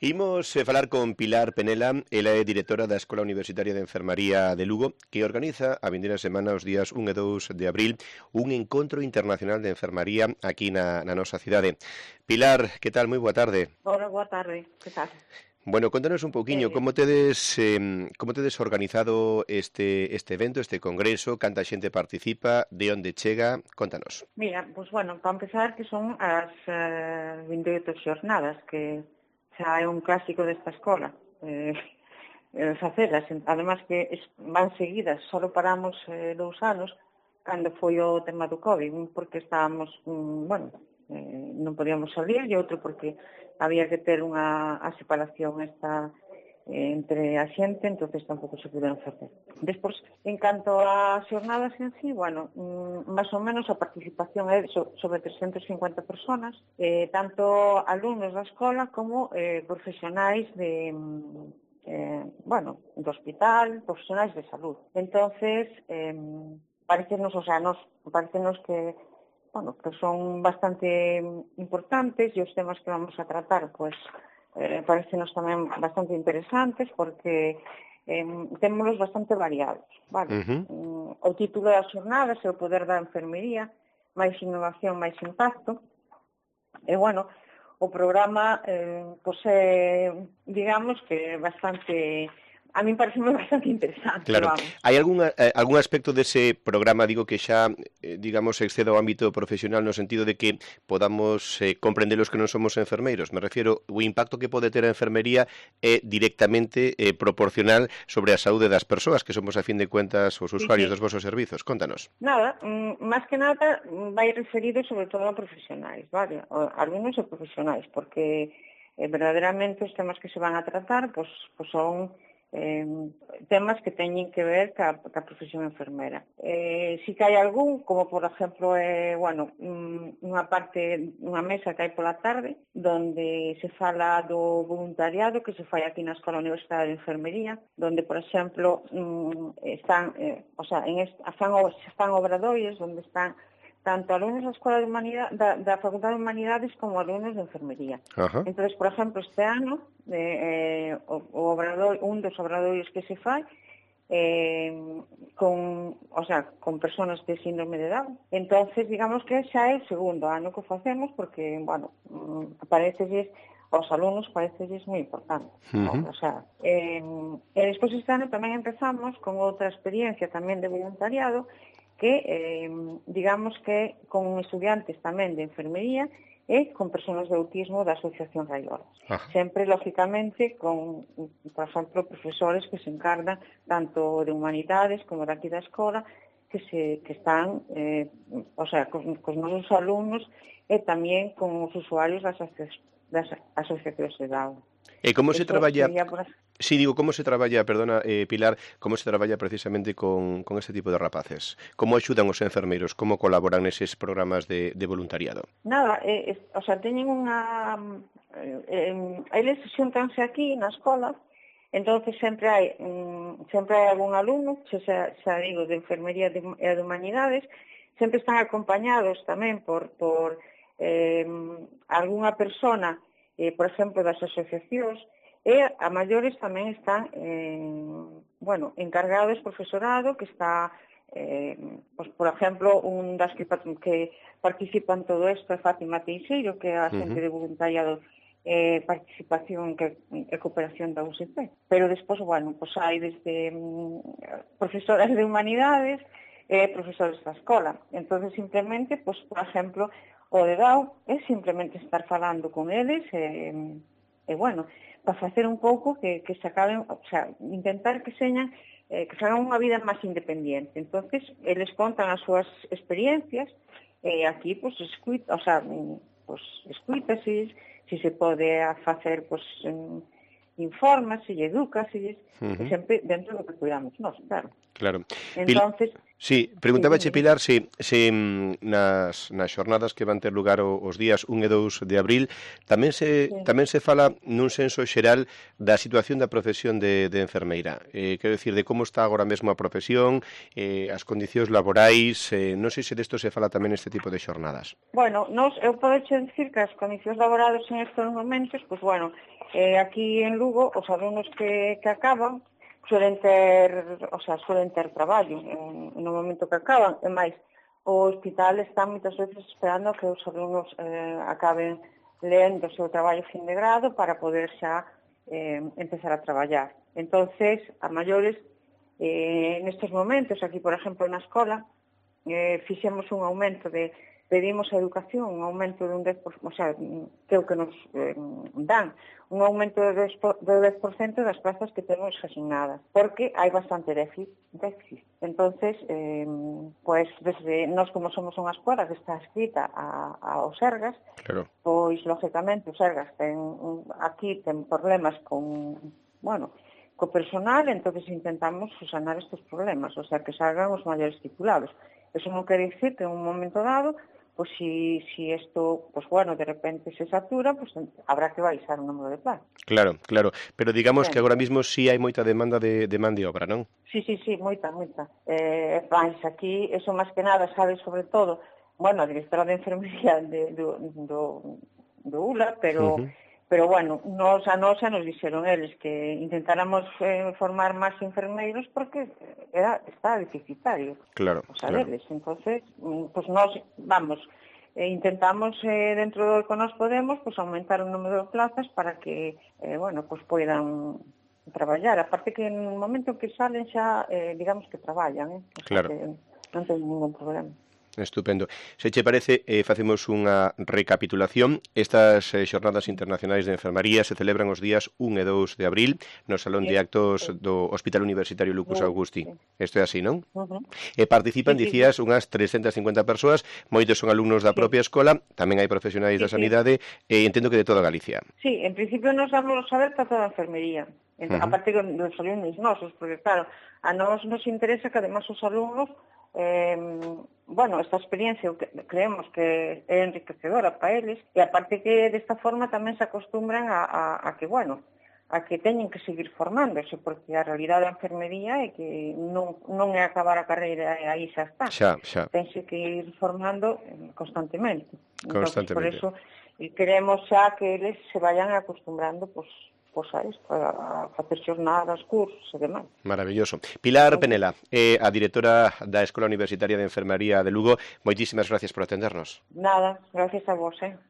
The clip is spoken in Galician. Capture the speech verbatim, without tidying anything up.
Imos eh, falar con Pilar Penela, ela é directora da Escola Universitaria de Enfermaría de Lugo, que organiza a vindeira semana os días un e dous de abril un encontro internacional de enfermaría aquí na, na nosa cidade. Pilar, que tal? Moi boa tarde. Hola, boa tarde, que tal? Bueno, contanos un pouquiño Eh, como tedes eh, como tedes organizado este este evento, este congreso, canta xente participa, de onde chega, contanos. Mira, pues bueno, para empezar que son as uh, vinte e oito xornadas que xa é un clásico desta escola. Eh, eh, facelas, además que es, van seguidas, só paramos eh, dous anos cando foi o tema do COVID, un porque estábamos, um, bueno, eh, non podíamos salir e outro porque había que ter unha a separación esta eh, entre a xente, entonces tampouco se puderon facer. Despois, en canto ás xornadas en sí, bueno, mm, máis ou menos a participación é so, sobre trescentas e cincuenta personas, eh, tanto alumnos da escola como eh, profesionais de, eh, bueno, do hospital, profesionais de salud. Entonces, eh, parecenos, o sea, nos, parecenos que bueno, que son bastante importantes e os temas que vamos a tratar, pues, eh, parecenos tamén bastante interesantes porque eh, témolos bastante variados, vale? Uh-huh. Um, o título das xornadas é o poder da enfermería, máis innovación, máis impacto, e, bueno, o programa, eh, pues, é, digamos que bastante... A mí parece bastante interesante, claro. Vamos. Hai algún, eh, algún aspecto dese programa, digo, que xa, eh, digamos, excede o ámbito profesional no sentido de que podamos eh, comprender os que non somos enfermeiros? Me refiero, o impacto que pode ter a enfermería é directamente eh, proporcional sobre a saúde das persoas, que somos, a fin de cuentas, os usuarios Sí, sí. dos vosos servizos. Contanos. Nada, mm, máis que nada vai referido sobre todo a profesionais, vale? A alumnos e profesionais, porque eh, verdadeiramente os temas que se van a tratar pues, pues son eh, temas que teñen que ver ca, ca profesión enfermera. Eh, si que hai algún, como por exemplo, eh, bueno, unha parte, unha mesa que hai pola tarde, donde se fala do voluntariado que se fai aquí na Escola Universitaria de Enfermería, donde, por exemplo, están, eh, o sea, en est, están, están obradoires, donde están tanto alumnos da Escola de Humanidade, da, da Facultade de Humanidades como alumnos de Enfermería. Ajá. Entonces, por exemplo, este ano, eh, o, o obrador, un dos obradoiros que se fai, eh, con, o sea, con personas de síndrome de Down. Entonces, digamos que xa é o segundo ano que facemos, porque, bueno, parecelles, aos alumnos parecelles moi importante. Uh-huh. O sea, eh, e despois este ano tamén empezamos con outra experiencia tamén de voluntariado, que, eh, digamos que con estudiantes tamén de enfermería e con persoas de autismo da Asociación Raiolas. Ah. Sempre, lógicamente, con, por exemplo, profesores que se encargan tanto de humanidades como daqui da escola, que se que están, eh, o sea, cos, cos nosos alumnos e tamén con os usuarios das, das asociacións de Down. E como se Eso traballa... sería, por... Sí, digo, como se traballa, perdona, eh, Pilar, como se traballa precisamente con, con este tipo de rapaces? Como axudan os enfermeiros? Como colaboran neses programas de, de voluntariado? Nada, eh, eh, o sea, teñen unha... Eh, eh, eles xuntanse aquí na escola, entonces sempre hai um, sempre hai algún alumno, xa, xa digo, de enfermería e de, de humanidades, sempre están acompañados tamén por, por eh, algunha persona, eh, por exemplo, das asociacións, e a maiores tamén están, eh, bueno, encargados profesorado, que está, eh, pues, por exemplo, un das que, que participa en todo isto é Fátima Teixeiro, que é a xente uh-huh. de voluntariado eh, participación e eh, cooperación da U S P. Pero despois, bueno, pues hai desde mm, profesoras de humanidades e eh, profesores da escola. Entonces, simplemente, pues, por exemplo, o de Down é simplemente estar falando con eles e, e bueno, para facer un pouco que, que se acaben, o sea, intentar que señan, eh, que se hagan unha vida máis independiente. Entonces, eles contan as súas experiencias, e eh, aquí, pues, escuita, o sea, pues, escuita si, si se pode facer, pues, informa, se lle educa, se uh-huh. sempre dentro do que cuidamos nós, claro. Claro. Entonces, Sí, preguntábache, Pilar, se, se nas, nas xornadas que van ter lugar os días un e dous de abril tamén se, Sí. tamén se fala nun senso xeral da situación da profesión de, de enfermeira. Eh, quero dicir, de como está agora mesmo a profesión, eh, as condicións laborais, eh, non sei se desto se fala tamén este tipo de xornadas. Bueno, nos, eu podeche dicir que as condicións laborais en estes momentos, pois, bueno, eh, aquí en Lugo, os alumnos que, que acaban, suelen ter, o sea, suelen ter traballo en, no momento que acaban, e máis, o hospital está moitas veces esperando que os alumnos eh, acaben leendo o seu traballo fin de grado para poder xa eh, empezar a traballar. Entonces, a maiores, eh, nestes momentos, aquí, por exemplo, na escola, eh, fixemos un aumento de pedimos a educación un aumento de un dez por ciento, o sea, que é o que nos eh, dan, un aumento de dez por cento das plazas que temos asignadas, porque hai bastante déficit. déficit. Entonces, eh, pues, desde nós como somos unha escola que está escrita a, aos Sergas, Claro. pois, lógicamente, os Sergas ten, aquí ten problemas con, bueno, co personal, entonces intentamos sanar estes problemas, o sea, que salgan os maiores titulados. Eso non quere dicir que en un momento dado, pues si, si esto, pues bueno, de repente se satura, pues habrá que baixar o número de plazas. Claro, claro, pero digamos Ben, que agora mismo sí hai moita demanda de, de man de obra, non? Sí, sí, sí, moita, moita. Eh, vais, aquí, eso máis que nada, sabe sobre todo, bueno, a directora de enfermería de, do, do, do U L A, pero, Uh -huh. pero bueno, nos, a nos xa nos dixeron eles que intentáramos eh, formar máis enfermeiros porque era, está deficitario. Claro, O claro. sabedes, entonces, pues nos, vamos, eh, intentamos eh, dentro do que nos podemos, pues aumentar o número de plazas para que, eh, bueno, pues poidan traballar. Aparte que en un momento que salen xa, eh, digamos que traballan, eh? O sea, Claro. que non ten ningún problema. Estupendo. Se che parece, eh, facemos unha recapitulación. Estas eh, xornadas internacionais de enfermaría se celebran os días un e dous de abril no Salón Sí, de Actos sí. do Hospital Universitario Lucas Sí, Augusti. sí. Isto é así, non? Uh-huh. E participan, Sí, sí, dicías, unhas trescentas cincuenta persoas, moitos son alumnos da sí. propia escola, tamén hai profesionais Sí, da sí. sanidade, e entendo que de toda Galicia. Sí, en principio nos damos a ver para toda a enfermería. Uh -huh. Aparte que dos alumnos nosos, porque claro, a nós nos interesa que además os alumnos, eh, bueno, esta experiencia que creemos que é enriquecedora para eles, e aparte que desta forma tamén se acostumbran a, a, a que, bueno, a que teñen que seguir formándose, porque a realidade da enfermería é que non, non é acabar a carreira e aí xa está. Xa, xa. Tense que ir formando constantemente. Entonces, por Constantemente. eso, e queremos xa que eles se vayan acostumbrando, pues, pues a isto, a facer xornadas, cursos e demais. Maravilloso. Pilar Penela, eh, a directora da Escola Universitaria de Enfermería de Lugo, moitísimas gracias por atendernos. Nada, gracias a vos, eh.